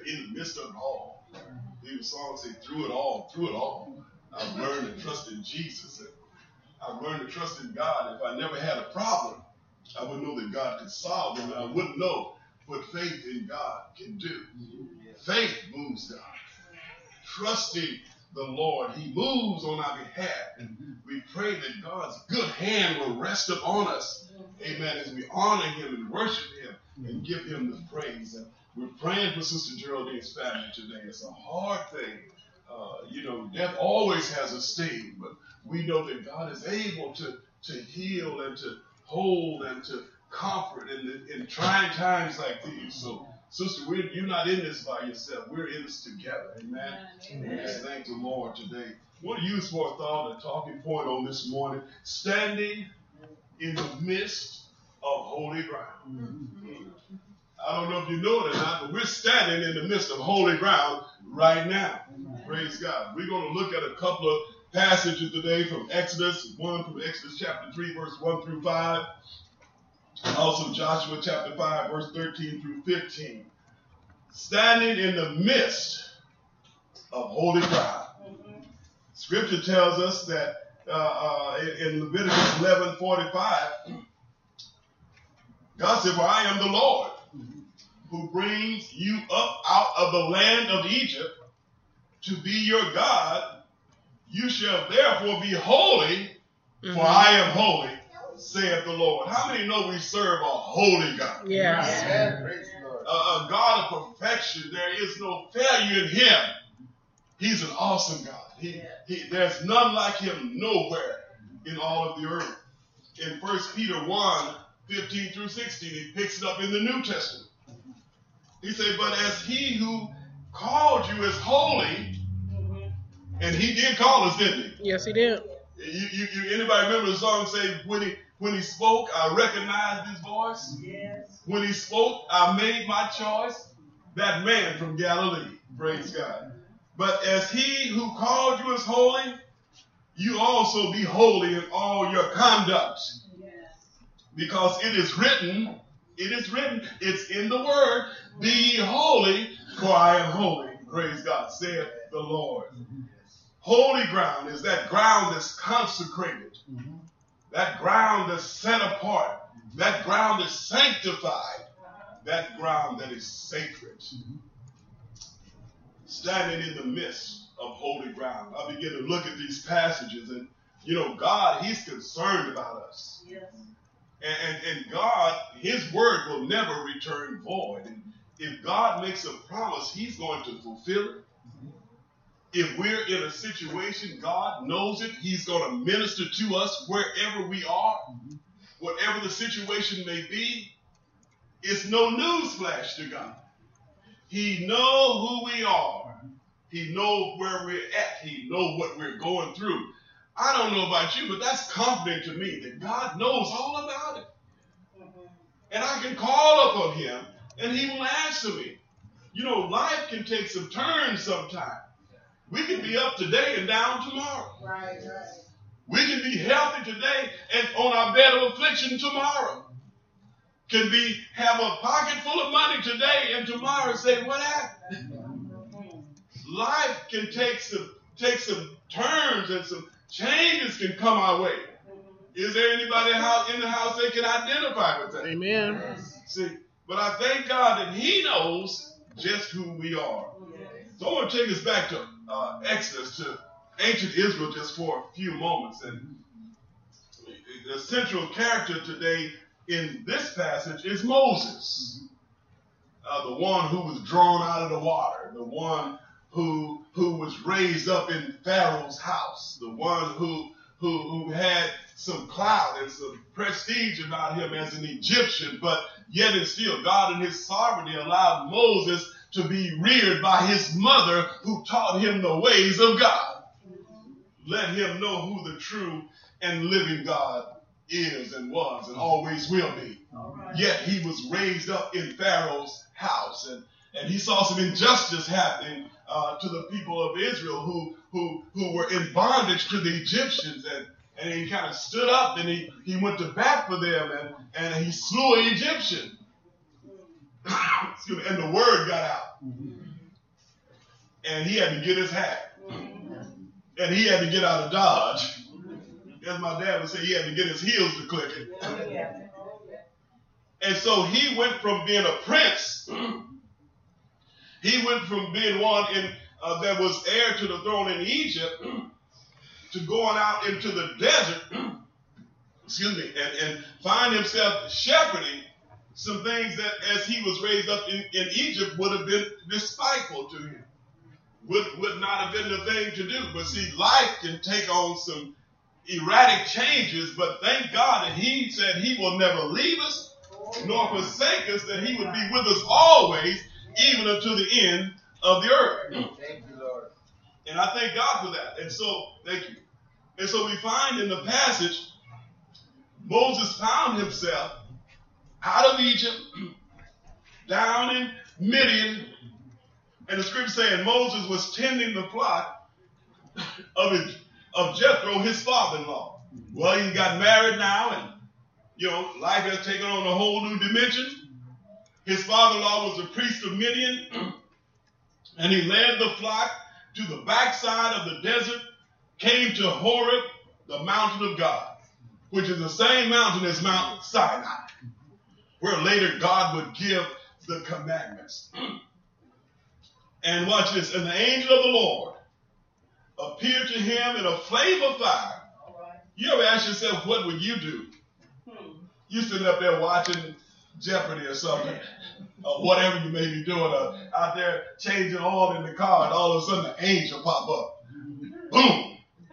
in the midst of it all. The song say, through it all, I've learned to trust in Jesus. And I've learned to trust in God. If I never had a problem, I would know that God could solve them, and I wouldn't know what faith in God can do. Faith moves God. Trusting the Lord, He moves on our behalf. And we pray that God's good hand will rest upon us. Amen. As we honor Him and worship Him and give Him the praise. And we're praying for Sister Geraldine's family today. It's a hard thing. Death always has a sting, but we know that God is able to heal and to hold and to comfort in trying times like these. So, Sister, you're not in this by yourself. We're in this together. Amen. Amen. We just thank the Lord today. What to use for a thought and talking point on this morning? Standing in the midst of holy ground. I don't know if you know it or not, but we're standing in the midst of holy ground right now. Praise God. We're going to look at a couple of passages today from Exodus. One from Exodus chapter 3, verse 1 through 5. Also Joshua chapter 5, verse 13 through 15. Standing in the midst of holy ground. Scripture tells us that in Leviticus 11:45, God said, "For I am the Lord who brings you up out of the land of Egypt to be your God. You shall therefore be holy, for I am holy, saith the Lord." How many know we serve a holy God? Yes. A God of perfection. There is no failure in Him. He's an awesome God. There's none like Him nowhere in all of the earth. In 1 Peter 1:15 through 16, he picks it up in the New Testament. He said, "But as He who called you is holy," and He did call us, didn't He? Yes, He did. Anybody remember the song say, when he spoke, I recognized His voice? Yes. When He spoke, I made my choice. That man from Galilee. Praise God. "But as He who called you is holy, you also be holy in all your conduct. Yes. Because it is written, it's in the Word, be ye holy, for I am holy. Praise God, saith the Lord. Holy ground is that ground that's consecrated. That ground that's set apart. That ground that's sanctified. That ground that is sacred. Standing in the midst of holy ground. I begin to look at these passages and, God, He's concerned about us. Yes. And God, His word will never return void. And if God makes a promise, He's going to fulfill it. If we're in a situation, God knows it. He's going to minister to us wherever we are, whatever the situation may be. It's no newsflash to God. He knows who we are. He knows where we're at. He knows what we're going through. I don't know about you, but that's comforting to me that God knows all about it. And I can call upon Him and He will answer me. Life can take some turns sometimes. We can be up today and down tomorrow. Right. We can be healthy today and on our bed of affliction tomorrow. Can have a pocket full of money today and tomorrow say, what happened? Life can take some turns and some changes can come our way. Is there anybody in the house that can identify with that? Amen. See, but I thank God that He knows just who we are. So I want to take us back to Exodus, to ancient Israel just for a few moments. And the central character today in this passage is Moses, the one who was drawn out of the water, the one who was raised up in Pharaoh's house, the one who had some clout and some prestige about him as an Egyptian, but yet and still God in His sovereignty allowed Moses to be reared by his mother who taught him the ways of God. Let him know who the true and living God is and was and always will be. Yet he was raised up in Pharaoh's house, and he saw some injustice happening to the people of Israel who were in bondage to the Egyptians, and he kind of stood up and he went to bat for them and he slew an Egyptian. And the word got out. and he had to get his hat. And he had to get out of Dodge. As my dad would say, he had to get his heels to click it. And so he went from being a prince, he went from being one that was heir to the throne in Egypt to going out into the desert, and find himself shepherding some things that as he was raised up in Egypt would have been despiteful to him. Would not have been the thing to do. But see, life can take on some erratic changes, but thank God that he said he will never leave us nor forsake us, that he would be with us always, even unto the end of the earth. Thank you, Lord. And I thank God for that. And so, thank you. And so we find in the passage, Moses found himself out of Egypt, down in Midian, and the scripture saying Moses was tending the flock of Jethro, his father-in-law. Well, he got married now, and life has taken on a whole new dimension. His father-in-law was the priest of Midian, and he led the flock to the backside of the desert, came to Horeb, the mountain of God, which is the same mountain as Mount Sinai, where later God would give the commandments. And watch this. And the angel of the Lord appeared to him in a flame of fire. You ever ask yourself, what would you do? You sitting up there watching Jeopardy or something, or whatever you may be doing, out there changing oil in the car, and all of a sudden the angel pop up. Boom!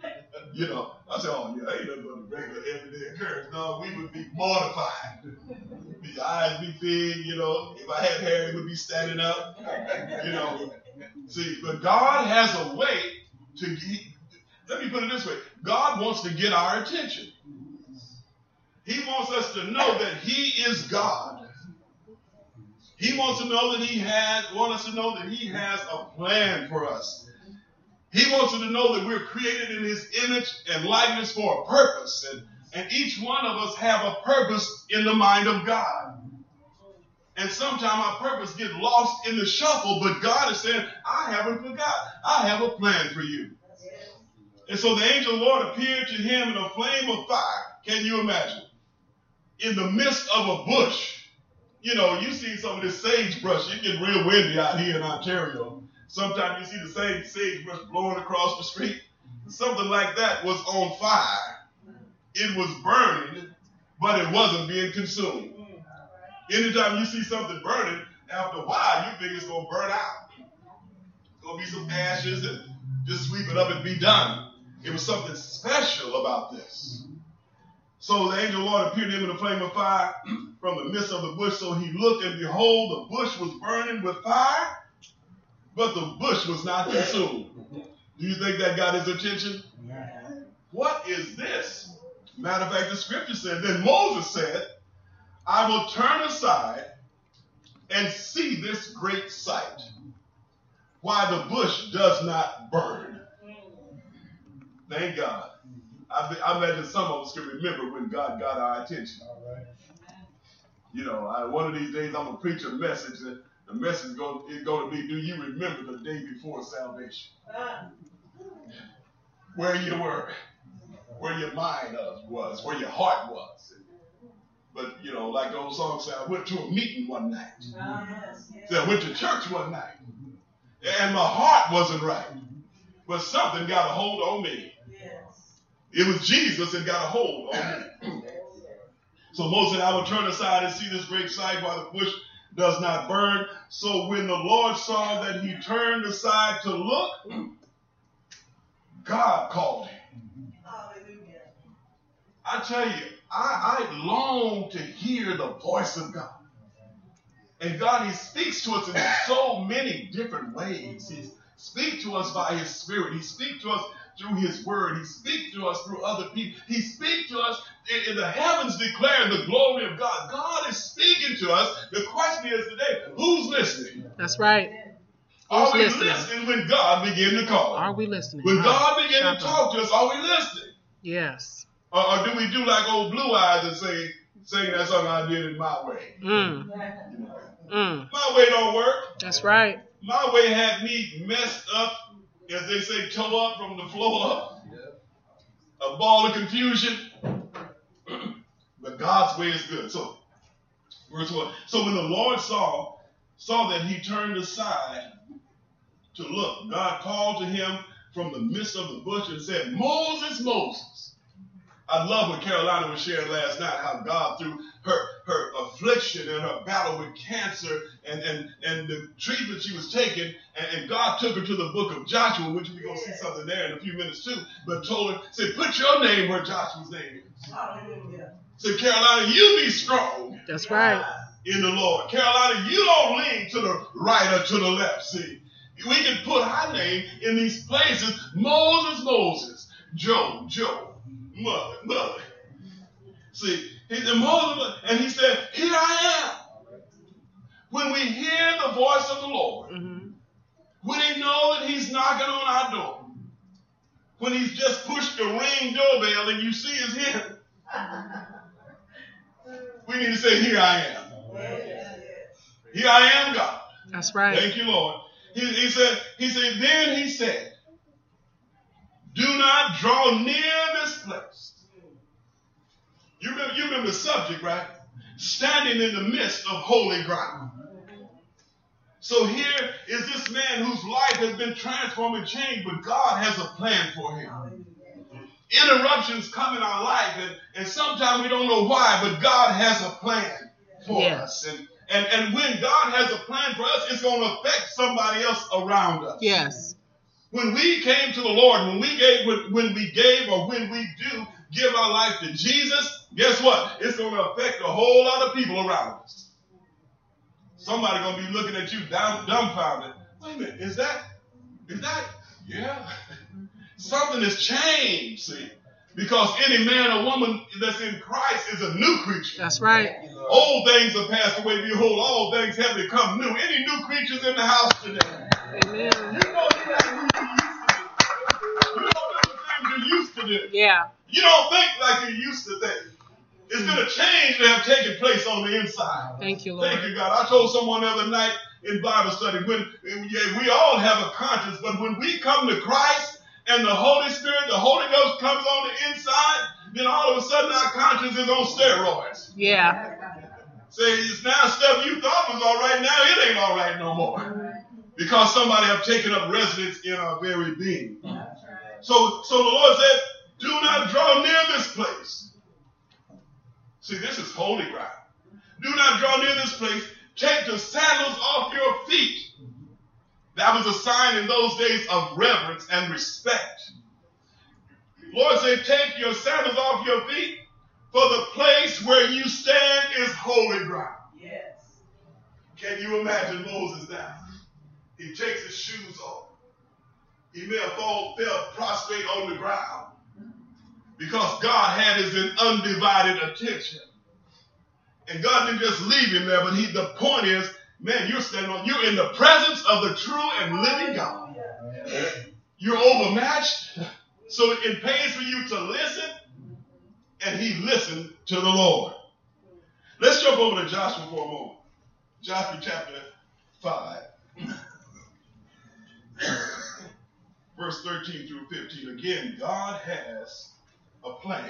I said, oh yeah, ain't nothing but a regular everyday occurrence. No, we would be mortified. The eyes be big, if I had hair, it would be standing up. See, but God has a way to, let me put it this way, God wants to get our attention. He wants us to know that he is God. He wants to know that us to know that he has a plan for us. He wants us to know that we're created in his image and likeness for a purpose. And each one of us have a purpose in the mind of God. And sometimes our purpose gets lost in the shuffle, but God is saying, I haven't forgot. I have a plan for you. And so the angel of the Lord appeared to him in a flame of fire. Can you imagine? In the midst of a bush. You see some of this sagebrush. It gets real windy out here in Ontario. Sometimes you see the same sagebrush blowing across the street. Something like that was on fire. It was burning, but it wasn't being consumed. Anytime you see something burning, after a while, you think it's going to burn out. It's going to be some ashes and just sweep it up and be done. It was something special about this. So the angel of the Lord appeared to him in a flame of fire from the midst of the bush. So he looked, and behold, the bush was burning with fire, but the bush was not consumed. Do you think that got his attention? Yeah. What is this? Matter of fact, the scripture said, then Moses said, I will turn aside and see this great sight, why the bush does not burn. Thank God. I imagine some of us can remember when God got our attention. One of these days I'm going to preach a message, and the message is going to be, do you remember the day before salvation? Where you were, where your mind was, where your heart was. But, like the old song said, I went to a meeting one night. So I went to church one night. And my heart wasn't right. But something got a hold on me. It was Jesus that got a hold on me. So Moses said, I will turn aside and see this great sight while the bush does not burn. So when the Lord saw that he turned aside to look, God called him. I tell you, I long to hear the voice of God. And God, he speaks to us in so many different ways. He speaks to us by his spirit. He speaks to us through his word. He speaks to us through other people. He speaks to us in the heavens declaring the glory of God. God is speaking to us. The question is today, who's listening? That's right. Are we listening when God begins to call? Are we listening? When God begins to talk to us, are we listening? Yes. Or do we do like old Blue Eyes and sing that song I did it my way? My way don't work. That's right. My way had me messed up, as they say, toe up from the floor up. A ball of confusion. But God's way is good. So, verse 1. So when the Lord saw that he turned aside to look, God called to him from the midst of the bush and said, Moses, Moses. I love what Carolina was sharing last night, how God, through her affliction and her battle with cancer and the treatment she was taking, and God took her to the book of Joshua, which we're going to see something there in a few minutes too, but told her, said, put your name where Joshua's name is. Hallelujah. Said, Carolina, you be strong. That's right. In the Lord. Carolina, you don't lean to the right or to the left. See, we can put our name in these places. Moses, Moses. Joe, mother. See, Moses, and he said, here I am. When we hear the voice of the Lord, when we know that he's knocking on our door, when he's just pushed the ring doorbell and you see his hand, we need to say, here I am. Here I am, God. That's right. Thank you, Lord. He said, do not draw near this place. You remember the subject, right? Standing in the midst of holy ground. So here is this man whose life has been transformed and changed, but God has a plan for him. Interruptions come in our life, and sometimes we don't know why, but God has a plan for us. And when God has a plan for us, it's going to affect somebody else around us. Yes. When we came to the Lord, when we do give our life to Jesus, guess what? It's going to affect a whole lot of people around us. Somebody going to be looking at you dumbfounded. Wait a minute, is that? Yeah. Something has changed, see. Because any man or woman that's in Christ is a new creature. That's right. Old things are passed away. Behold, all things have become new. Any new creatures in the house today? Amen. You know things you used to do. Yeah. You don't think like you used to think. It's going to change to have taken place on the inside. Thank you, Lord. Thank you, God. I told someone the other night in Bible study, we all have a conscience, but when we come to Christ, and the Holy Spirit, the Holy Ghost comes on the inside, then all of a sudden our conscience is on steroids. Yeah. Say, it's now stuff you thought was all right, now it ain't all right no more. Because somebody have taken up residence in our very being. So the Lord said, do not draw near this place. See, this is holy ground. Do not draw near this place. Take the sandals off your feet. That was a sign in those days of reverence and respect. Lord said, take your sandals off your feet, for the place where you stand is holy ground. Yes. Can you imagine Moses now? He takes his shoes off. He may have fell prostrate on the ground because God had his undivided attention. And God didn't just leave him there, but the point is, man, you're in the presence of the true and living God. You're overmatched, so it pays for you to listen, and he listened to the Lord. Let's jump over to Joshua for a moment. Joshua chapter 5, verse 13 through 15. Again, God has a plan.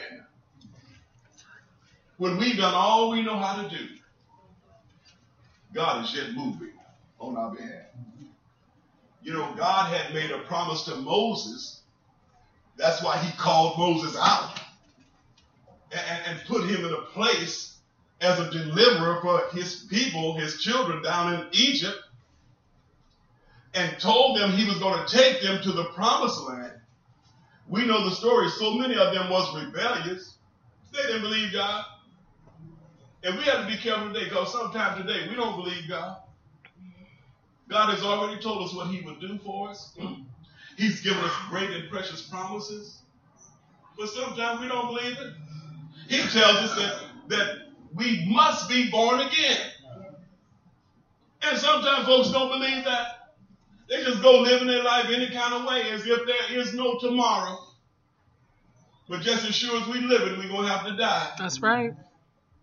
When we've done all we know how to do, God is yet moving on our behalf. You know, God had made a promise to Moses. That's why he called Moses out and put him in a place as a deliverer for his people, his children down in Egypt, and told them he was going to take them to the promised land. We know the story. So many of them was rebellious. They didn't believe God. And we have to be careful today, because sometimes today we don't believe God. God has already told us what he would do for us. He's given us great and precious promises. But sometimes we don't believe it. He tells us that we must be born again. And sometimes folks don't believe that. They just go living their life any kind of way as if there is no tomorrow. But just as sure as we live it, we're going to have to die. That's right.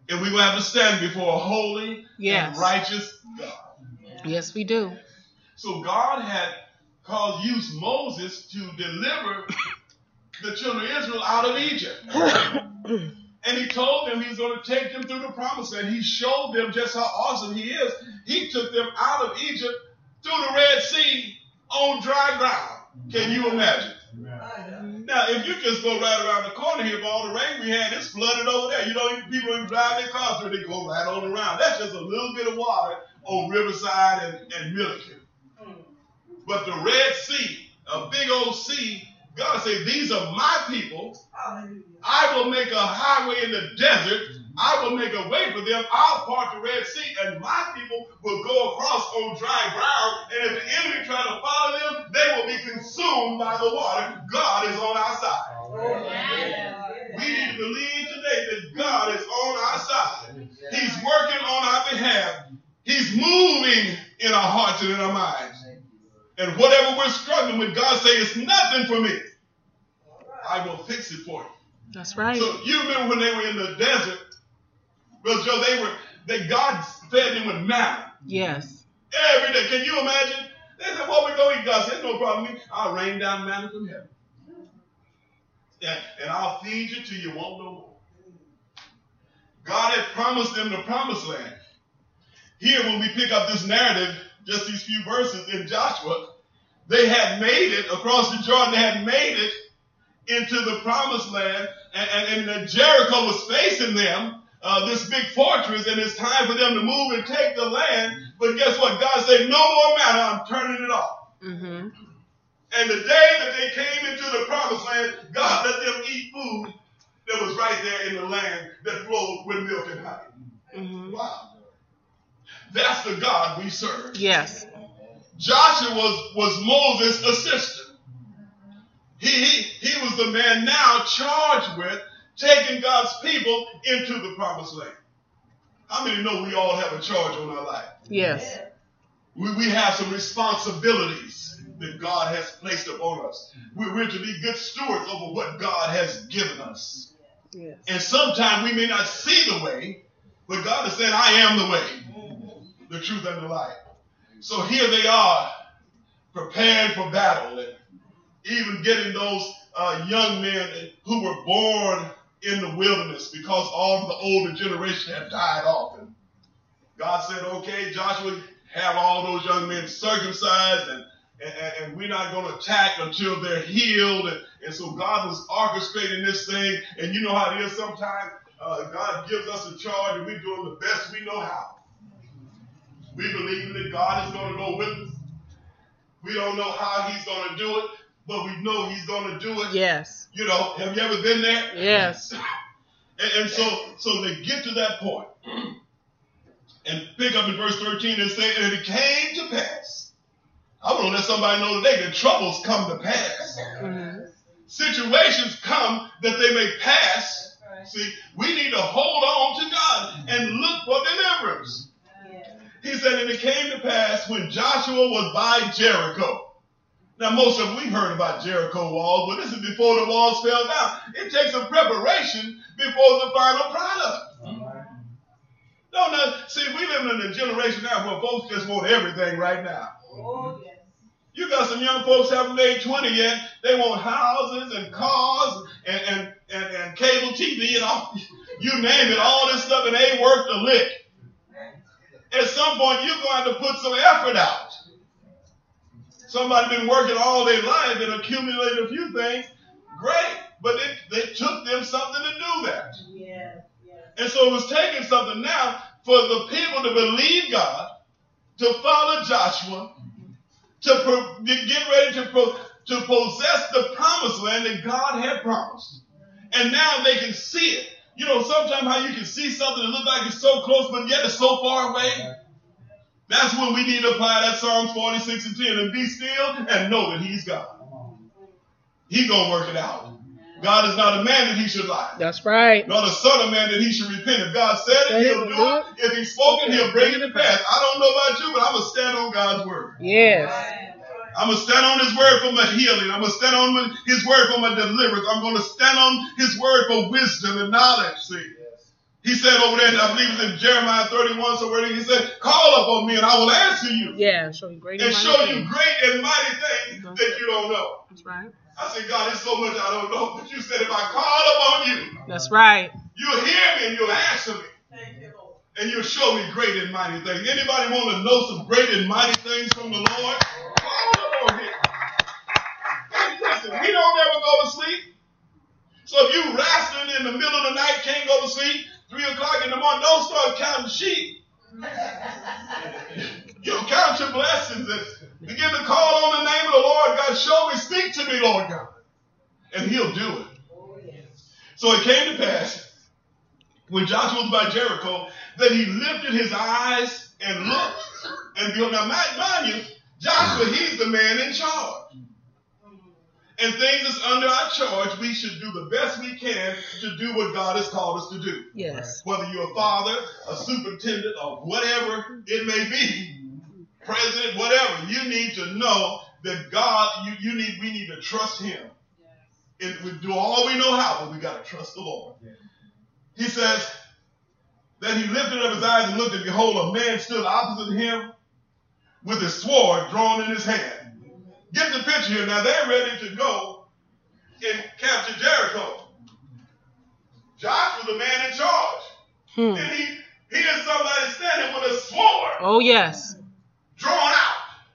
And we will have to stand before a holy and righteous God. Yes, we do. So God had used Moses to deliver the children of Israel out of Egypt. And he told them he's going to take them through the promised land. He showed them just how awesome he is. He took them out of Egypt through the Red Sea on dry ground. Can you imagine? Now, if you just go right around the corner here, for all the rain we had, it's flooded over there. You know, people don't even drive their cars through. They go right on around. That's just a little bit of water on Riverside and Milliken. But the Red Sea, a big old sea, God said, these are my people. I will make a highway in the desert. I will make a way for them. I'll part the Red Sea, and my people will go across on dry ground. And if the enemy try to follow them, they will be consumed by the water. God is on our side. We need to believe today that God is on our side. He's working on our behalf. He's moving in our hearts and in our minds. And whatever we're struggling with, God says, it's nothing for me. I will fix it for you. That's right. So you remember when they were in the desert, Brother Joe, God fed them with manna. Yes. Every day. Can you imagine? They said, what we going to eat? God said, no problem. I'll rain down manna from heaven. And I'll feed you till you want no more. God had promised them the promised land. Here, when we pick up this narrative, just these few verses in Joshua, they had made it across the Jordan. They had made it into the promised land, and Jericho was facing them, this big fortress, and it's time for them to move and take the land. But guess what? God said, no more manna, I'm turning it off. Mm-hmm. And the day that they came into the promised land, God let them eat food that was right there in the land that flowed with milk and honey. Mm-hmm. Wow. That's the God we serve. Yes. Joshua was Moses' assistant. He was the man now charged with taking God's people into the promised land. How many know we all have a charge on our life? Yes. We have some responsibilities that God has placed upon us. We're to be good stewards over what God has given us. Yes. And sometimes we may not see the way, but God is saying, I am the way, the truth, and the life. So here they are, preparing for battle, and even getting those young men who were born in the wilderness because all of the older generation had died off. And God said, okay, Joshua, have all those young men circumcised, and we're not going to attack until they're healed. And so God was orchestrating this thing. And you know how it is sometimes. God gives us a charge, and we're doing the best we know how. We believe that God is going to go with us. We don't know how he's going to do it, but we know he's going to do it. Yes. You know, have you ever been there? Yes. And so they get to that point. And pick up in verse 13 and say, and it came to pass. I want to let somebody know today that troubles come to pass. Mm-hmm. Situations come that they may pass. See, we need to hold on to God and look for deliverance. He said, and it came to pass when Joshua was by Jericho. Now, most of them, we've heard about Jericho walls, but this is before the walls fell down. It takes some preparation before the final product. No, see, we live in a generation now where folks just want everything right now. Oh, yes. You got some young folks haven't made 20 yet. They want houses and cars and cable TV and all. You name it, all this stuff, and they ain't worth a lick. At some point, you're going to put some effort out. Somebody been working all their life and accumulated a few things. Great. But it took them something to do that. Yeah. And so it was taking something now for the people to believe God, to follow Joshua, to get ready to possess the promised land that God had promised. And now they can see it. You know, sometimes how you can see something that looks like it's so close, but yet it's so far away. That's when we need to apply that Psalms 46 and 10 and be still and know that he's God. He's going to work it out. God is not a man that he should lie. That's right. Nor the son of man that he should repent. If God said it, he'll do it. If he's spoken, he'll bring it to pass. I don't know about you, but I'm going to stand on God's word. Yes. I'm going to stand on his word for my healing. I'm going to stand on his word for my deliverance. I'm going to stand on his word for wisdom and knowledge. See? He said over there, I believe it's in Jeremiah 31, so where he said, call upon me and I will answer you. Yeah, show you great and show you great and mighty things that you don't know. That's right. I said, God, there's so much I don't know. But you said, if I call upon you, that's right. You'll hear me and you'll answer me. Thank you, Lord. And you'll show me great and mighty things. Anybody want to know some great and mighty things from the Lord? Call upon him. And listen, he don't ever go to sleep. So if you wrestling in the middle of the night, can't go to sleep, 3 o'clock in the morning, don't start counting sheep. You'll count your blessings and begin to call on the name of the Lord. God, show me, speak to me, Lord God. And he'll do it. So it came to pass, when Joshua was by Jericho, that he lifted his eyes and looked. And now, mind you, Joshua, he's the man in charge. And things that's under our charge, we should do the best we can to do what God has called us to do. Yes. Whether you're a father, a superintendent, or whatever it may be, president, whatever, you need to know that God, we need to trust him. And we do all we know how, but we got to trust the Lord. He says that he lifted up his eyes and looked, and behold, a man stood opposite him with his sword drawn in his hand. Get the picture here. Now they're ready to go and capture Jericho. Joshua, the man in charge. And he hears somebody standing with a sword. Oh, yes. Drawn out.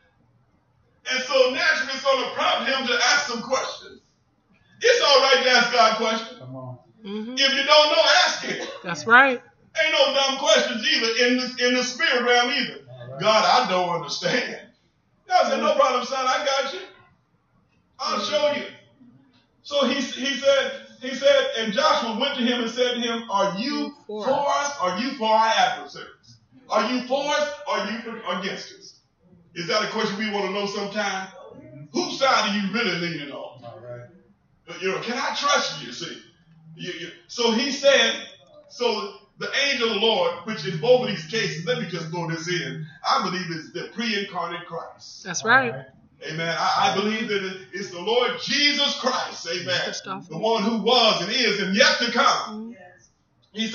And so naturally it's going to prompt him to ask some questions. It's all right to ask God questions. Come on. If you don't know, ask him. That's right. Ain't no dumb questions either in the spirit realm either. Right. God, I don't understand. God said, no problem, son, I got you. I'll show you. So he said, and Joshua went to him and said to him, are you for us? Or are you for our adversaries? Are you for us? Or are you against us? Is that a question we want to know sometime? Whose side are you really leaning on? Right. Can I trust you? See? So he said, so the angel of the Lord, which in both of these cases, let me just throw this in, I believe it's the pre-incarnate Christ. That's right. Amen. I believe that it's the Lord Jesus Christ. Amen. The one who was and is and yet to come. Yes. He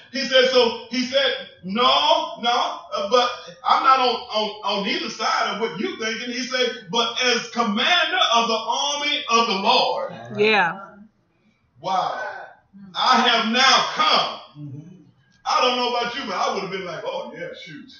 said, no, but I'm not on either side of what you're thinking. He said, but as commander of the army of the Lord. Yeah. Wow. I have now come. I don't know about you, but I would have been like, oh, yeah, shoot.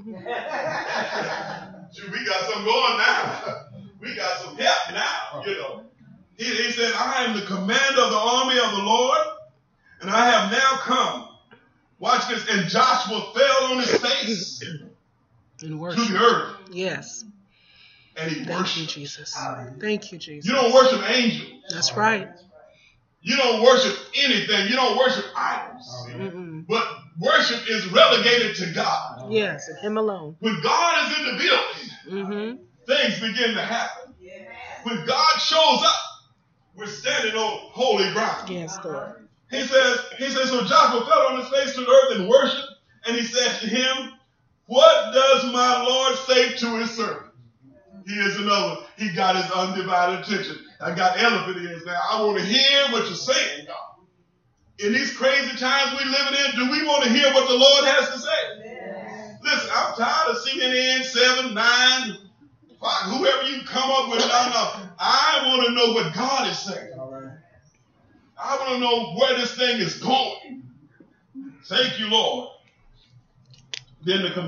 Shoot, we got something going now. We got some help now, He said, I am the commander of the army of the Lord, and I have now come. Watch this. And Joshua fell on his face to the earth. Yes. And he worshipped. Thank you, Jesus. Thank you, Jesus. You don't worship angels. That's right. You don't worship anything. You don't worship idols. But worship is relegated to God. Yes, and him alone. When God is in the building, things begin to happen. When God shows up, we're standing on holy ground. Yes, Lord. He says, so Joshua fell on his face to the earth and worshiped, and he said to him, what does my Lord say to his servant? Here's another one. He got his undivided attention. I got elephant ears now. I want to hear what you're saying, God. In these crazy times we living in, do we want to hear what the Lord has to say? Yes. Listen, I'm tired of CNN 7, 9, 5, whoever you come up with. I want to know what God is saying. All right. I want to know where this thing is going. Thank you, Lord. Then the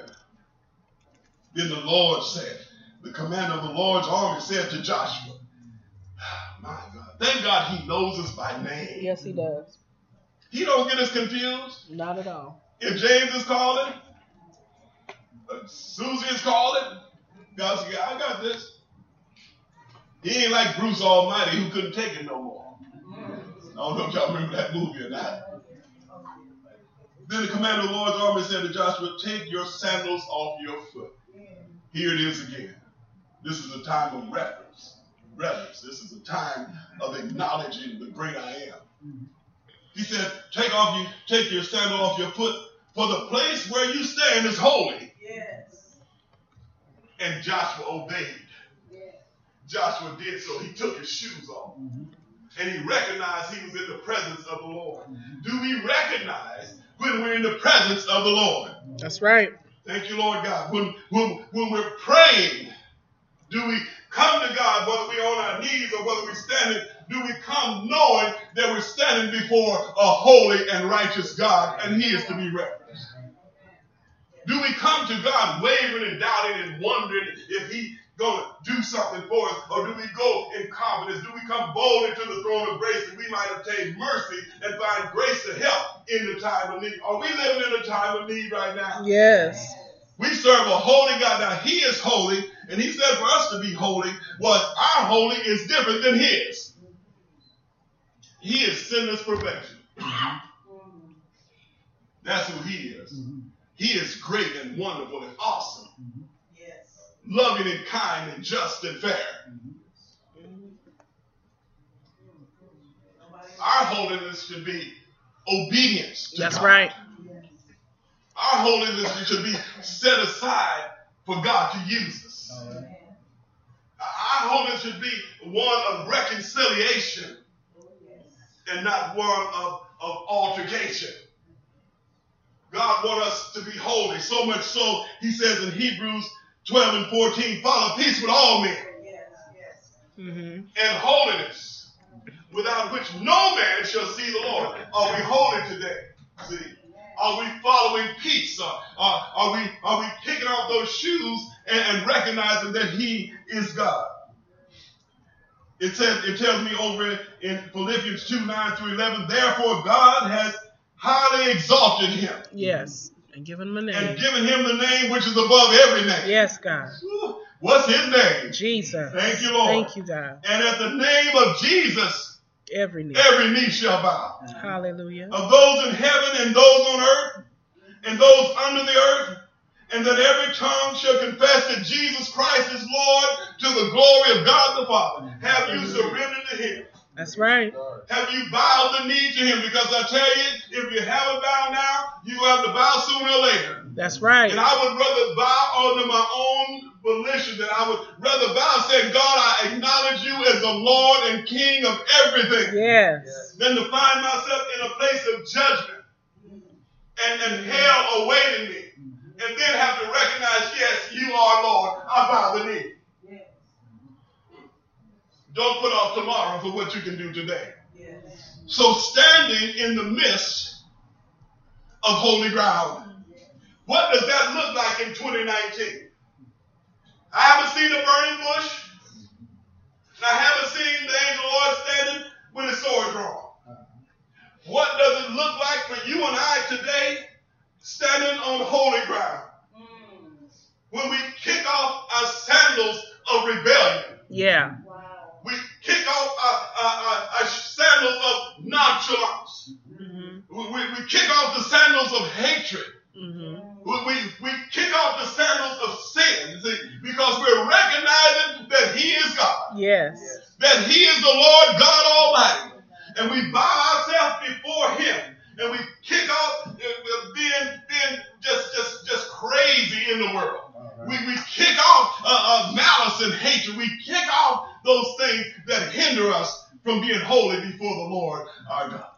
Lord said, the commander of the Lord's army said to Joshua, my God, thank God he knows us by name. Yes, he does. He don't get us confused. Not at all. If James is calling, Susie is calling, God said, I got this. He ain't like Bruce Almighty who couldn't take it no more. I don't know if y'all remember that movie or not. Then the commander of the Lord's army said to Joshua, take your sandals off your foot. Here it is again. This is a time of reverence. This is a time of acknowledging the great I am. He said, take your sandal off your foot, for the place where you stand is holy. Yes. And Joshua obeyed. Yes. Joshua did so. He took his shoes off. And he recognized he was in the presence of the Lord. Do we recognize when we're in the presence of the Lord? That's right. Thank you, Lord God. When we're praying, do we come to God, whether we're on our knees or whether we're standing, do we come knowing that we're standing before a holy and righteous God and he is to be reverenced? Do we come to God wavering and doubting and wondering if he's going to do something for us? Or do we go in confidence? Do we come boldly to the throne of grace that we might obtain mercy and find grace to help in the time of need? Are we living in a time of need right now? Yes. We serve a holy God. Now, he is holy, and he said for us to be holy. Well, our holy is different than his. He is sinless perfection. That's who he is. He is great and wonderful and awesome. Yes. Loving and kind and just and fair. Our holiness should be obedience to That's God. right. Our holiness should be set aside for God to use us. Our holiness should be one of reconciliation and not one of altercation. God wants us to be holy, so much so, he says in Hebrews 12 and 14, follow peace with all men and holiness, without which no man shall see the Lord. Are we holy today? See? Are we following peace? Are we kicking off those shoes and recognizing that he is God? It tells me over in Philippians 2, 9 through 11, therefore God has highly exalted him. Yes. And given him a name. And given him the name which is above every name. Yes, God. What's his name? Jesus. Thank you, Lord. Thank you, God. And at the name of Jesus, every knee shall bow. Hallelujah. Of those in heaven and those on earth and those under the earth, and that every tongue shall confess that Jesus Christ is Lord to the glory of God the Father. Have you surrendered to him? That's right. Have you bowed the knee to him? Because I tell you, if you haven't bowed now, you have to bow sooner or later. That's right. And I would rather bow under my own volition than I would rather bow saying, God, I acknowledge you as the Lord and King of everything. Yes. Than to find myself in a place of judgment and hell awaiting me. And then have to recognize, yes, you are Lord. I bow the knee. Don't put off tomorrow for what you can do today. Yes. So standing in the midst of holy ground. What does that look like in 2019? I haven't seen a burning bush. And I haven't seen the angel of the Lord standing with his sword drawn. What does it look like for you and I today standing on holy ground? When we kick off our sandals of rebellion. Yeah. We kick off our sandals of nonchalance. We kick off the sandals of hatred. We kick off the sandals of sin. See, because we're recognizing that he is God. Yes. That he is the Lord God Almighty. And we bow ourselves before him. And we kick off being just crazy in the world. We kick off malice and hatred. We kick off those things that hinder us from being holy before the Lord our God.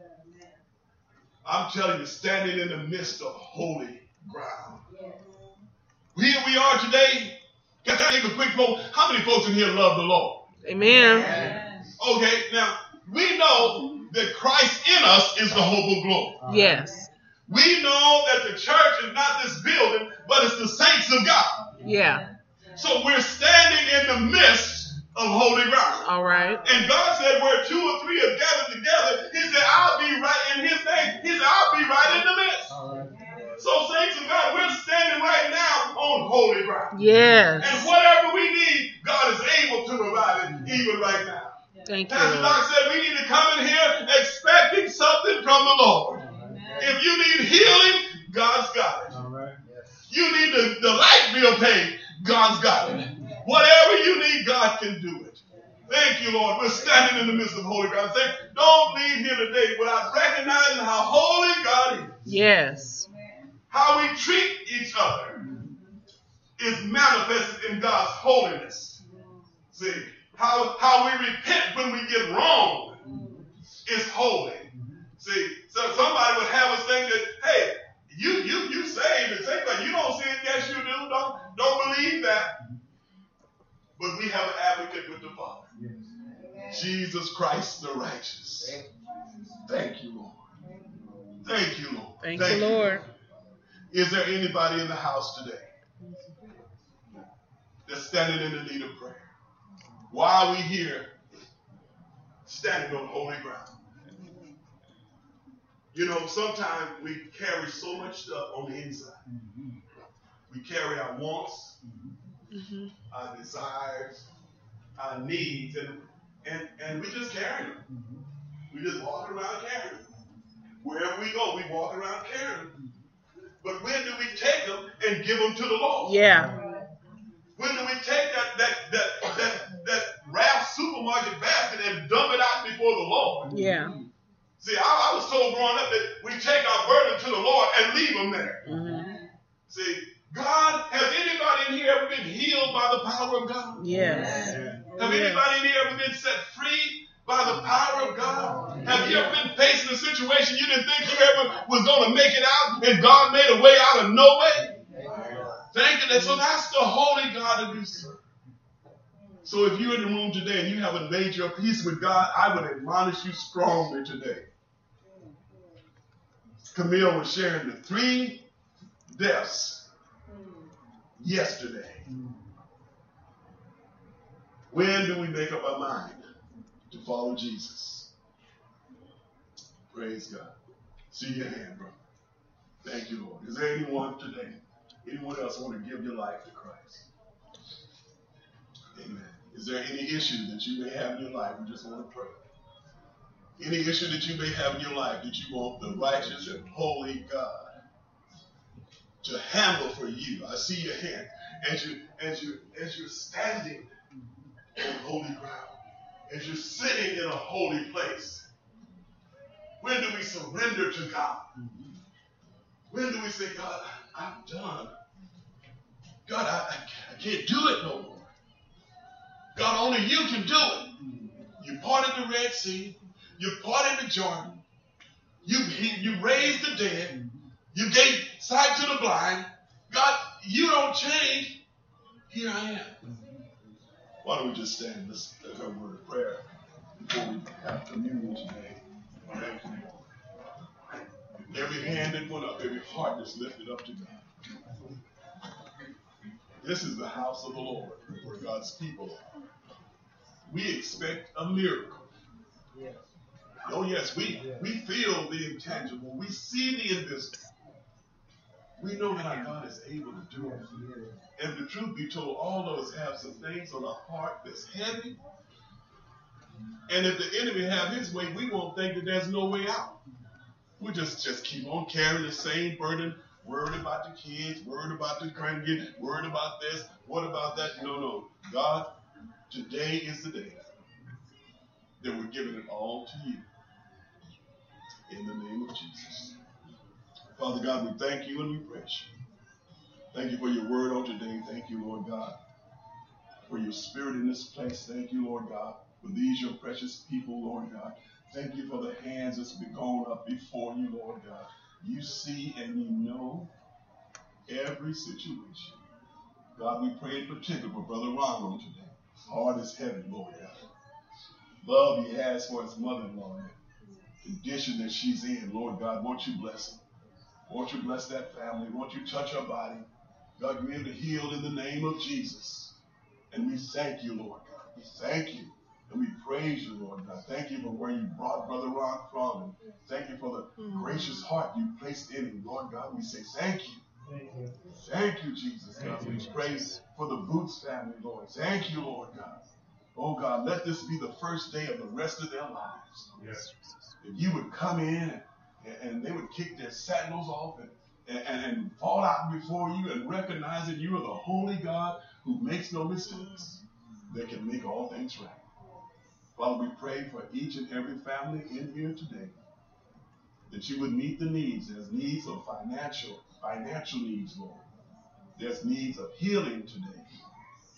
I'm telling you, standing in the midst of holy ground. Here we are today. Can I take a quick vote? How many folks in here love the Lord? Amen. Okay, now we know that Christ in us is the hope of glory. Yes. We know that the church is not this building, but it's the saints of God. Yeah. So we're standing in the midst of holy ground. All right. And God said, where 2 or 3 are gathered together, he said, I'll be right in his name. He said, I'll be right in the midst. So saints of God, we're standing right now on holy ground. Yes. And whatever we need, God is able to provide it even right now. Thank you. Pastor Doc said we need to come in here expecting something from the Lord. If you need healing, God's got it. All right. You need the light bill paid, God's got it. Whatever you need, God can do it. Thank you, Lord. We're standing in the midst of holy ground. Saying, don't leave here today without recognizing how holy God is. Yes. How we treat each other is manifested in God's holiness. See, How we repent when we get wrong is holy. See, so somebody would have us think that, hey, you saved and sanctified, but you don't sin. Yes, you do. Don't believe that. But we have an advocate with the Father. Jesus Christ the righteous. Thank you, Lord. Thank you, Lord. Thank you, Lord. Is there anybody in the house today that's standing in the need of prayer? Why are we here standing on holy ground? You know, sometimes we carry so much stuff on the inside. We carry our wants, our desires, our needs, and we just carry them. We just walk around carrying them. Wherever we go, we walk around carrying them. But when do we take them and give them to the Lord? Yeah. When do we take that Ralph supermarket basket and dump it out before the Lord? Yeah. See, I was told growing up that we take our burden to the Lord and leave them there. See, God, has anybody in here ever been healed by the power of God? Yes. Have anybody in here ever been set free by the power of God? Have you ever been facing a situation you didn't think you ever was going to make it out, and God made a way out of no way? Thank you. So that's the holy God that we serve. So if you're in the room today and you haven't made your peace with God, I would admonish you strongly today. Camille was sharing the 3 deaths yesterday. When do we make up our mind to follow Jesus? Praise God. See your hand, brother. Thank you, Lord. Is there anyone today, anyone else want to give your life to Christ? Amen. Is there any issue that you may have in your life? We just want to pray. Any issue that you may have in your life that you want the righteous and holy God to handle for you? I see your hand as you're standing on holy ground, as you're sitting in a holy place. When do we surrender to God? When do we say, God, I'm done. God, I can't do it no more. God, only you can do it. You parted the Red Sea. You parted the Jordan. You raised the dead. You gave sight to the blind. God, you don't change. Here I am. Why don't we just stand? Let's have a word of prayer before we have communion today. Thank you, Lord. Every hand that went up, every heart that's lifted up to God. This is the house of the Lord, where God's people are. We expect a miracle. Oh yes, we feel the intangible. We see the invisible. We know that our God is able to do it. And the truth be told, all of us have some things on our heart that's heavy. And if the enemy have his way, we won't think that there's no way out. We just keep on carrying the same burden, worried about the kids, worried about the grandkids, worried about this, what about that? No. God, today is the day that we're giving it all to you. In the name of Jesus. Father God, we thank you and we praise you. Thank you for your word on today. Thank you, Lord God, for your spirit in this place. Thank you, Lord God, for these your precious people, Lord God. Thank you for the hands that's been gone up before you, Lord God. You see and you know every situation. God, we pray in particular for Brother Ronald today. His heart is heavy, Lord God. Love he has for his mother-in-law, condition that she's in, Lord God, won't you bless her? Won't you bless that family? Won't you touch her body? God, you're able to heal in the name of Jesus. And we thank you, Lord God. We thank you. And we praise you, Lord God. Thank you for where you brought Brother Ron from. And thank you for the gracious heart you placed in him, Lord God. We say thank you. Thank you, Jesus. God, we praise for the Boots family, Lord. Thank you, Lord God. Oh, God, let this be the first day of the rest of their lives. Yes. If you would come in and they would kick their sandals off and fall out before you and recognize that you are the holy God who makes no mistakes, they can make all things right. Father, we pray for each and every family in here today that you would meet the needs. There's needs of financial needs, Lord. There's needs of healing today.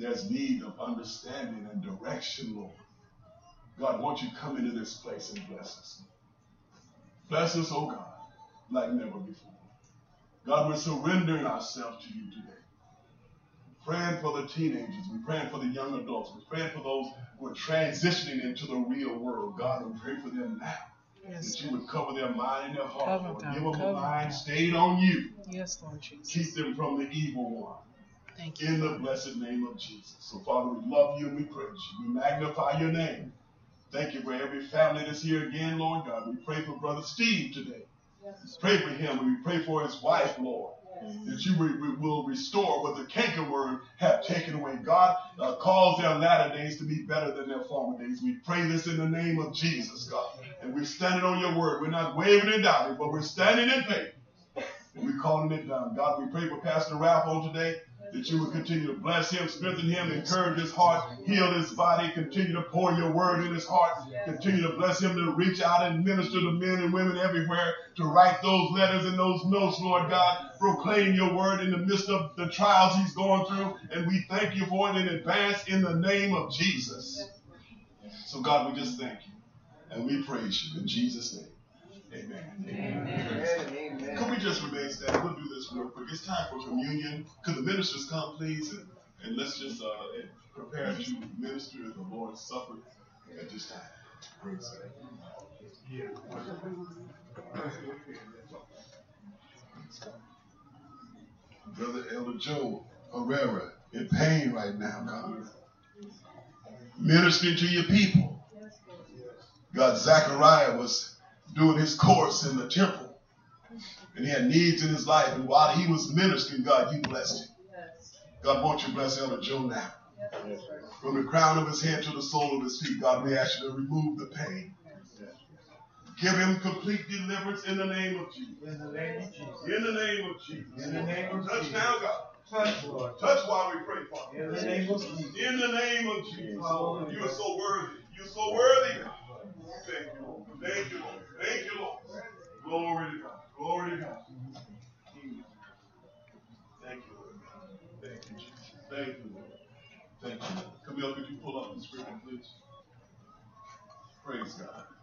there's need of understanding and direction, Lord. God, won't you come into this place and bless us? Bless us, oh God, like never before. God, we're surrendering ourselves to you today. Praying for the teenagers. We're praying for the young adults. We're praying for those who are transitioning into the real world. God, we pray for them now. Yes, that you would cover their mind and their heart. Lord. Give them a cover mind them. stayed on you. Yes, Lord Jesus. Keep them from the evil one. Thank you. In the blessed name of Jesus. So, Father, we love you and we praise you. We magnify your name. Thank you for every family that's here again, Lord God. We pray for Brother Steve today. Yes. Pray for him. We pray for his wife, Lord. Yes. That you will restore what the cankerworm have taken away. God, calls their latter days to be better than their former days. We pray this in the name of Jesus, God. And we're standing on your word. We're not wavering and doubting, but we're standing in faith. And we're calling it down. God, we pray for Pastor Ralph on today, that you would continue to bless him, strengthen him, encourage his heart, heal his body, continue to pour your word in his heart, continue to bless him to reach out and minister to men and women everywhere, to write those letters and those notes, Lord God, proclaim your word in the midst of the trials he's going through, and we thank you for it in advance in the name of Jesus. So God, we just thank you, and we praise you in Jesus' name. Amen. Amen. Amen. Could we just remain standing? We'll do this real quick. It's time for communion. Could the ministers come, please? And let's just prepare to minister the Lord's Supper at this time. Praise God. Brother Elder Joe Herrera in pain right now, God. Ministering to your people. God, Zechariah was doing his course in the temple. And he had needs in his life. And while he was ministering, God, you blessed him. God, won't you bless Elder Joe now? From the crown of his head to the sole of his feet, God, we ask you to remove the pain. Give him complete deliverance in the name of Jesus. In the name of Jesus. In the name of Jesus. In the name of Touch Jesus. Now, God. Touch, Lord. Touch while we pray, Father. In the name of Jesus. In the name of Jesus. Lord, you are so worthy. You're so worthy, God. Thank you, Lord. Thank you, Lord. Thank you, Lord. Glory to God. Glory to God. Thank you, Lord. Thank you, Jesus. Thank you, Lord. Thank you, Lord. Camille, could you pull up the scripture, please? Praise God.